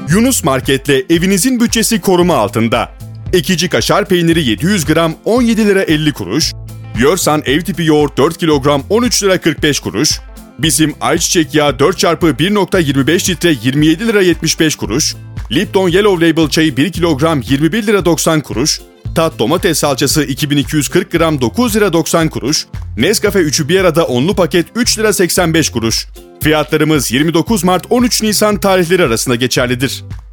Yunus Market'le evinizin bütçesi koruma altında. Ekici kaşar peyniri 700 gram 17 lira 50 kuruş. Yorsan ev tipi yoğurt 4 kilogram 13 lira 45 kuruş. Bizim ayçiçek yağı 4x1.25 litre 27 lira 75 kuruş. Lipton Yellow Label çayı 1 kilogram 21 lira 90 kuruş. Tat domates salçası 2240 gram 9 lira 90 kuruş. Nescafe 3'ü bir arada onlu paket 3 lira 85 kuruş. Fiyatlarımız 29 Mart 13 Nisan tarihleri arasında geçerlidir.